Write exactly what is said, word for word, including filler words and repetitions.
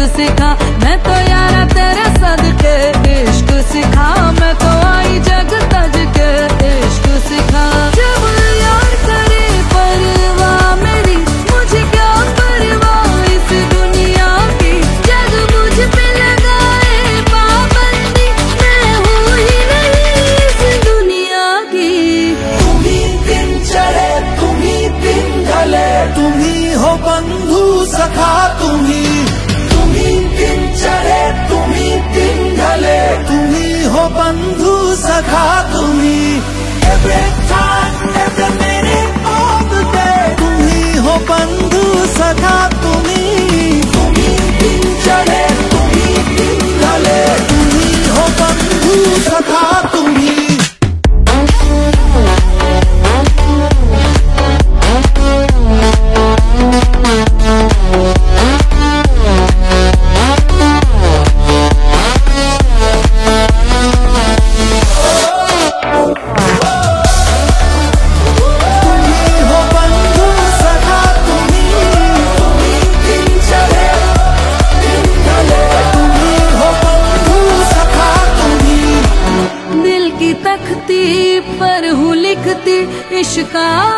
सिखा, मैं तो यारा तेरे सदके इश्क सिखा, मैं तो आई जग तज के इश्क सिखा। जब यार करे परवाह मेरी, मुझे क्या परवाह इस दुनिया की, जग मुझ पे लगाए पाबंदी, मैं हूँ ही नहीं इस दुनिया की। तुम ही दिन चढ़े तुम ही दिन ढले, तुम ही हो बंधु सखा, तुम ही तुम ही दिन चढ़े तुम ही दिन ढले, तुम ही हो बंधु सखा, तुम ही every time every minute of the day, तुम ही हो बंधु सखा, तुम ही तुम ही दिन चढ़े तुम ही दिन ढले, तुम ही हो बंधु सखा, तुम ही। तख्ती पर हूँ लिखती इश्क का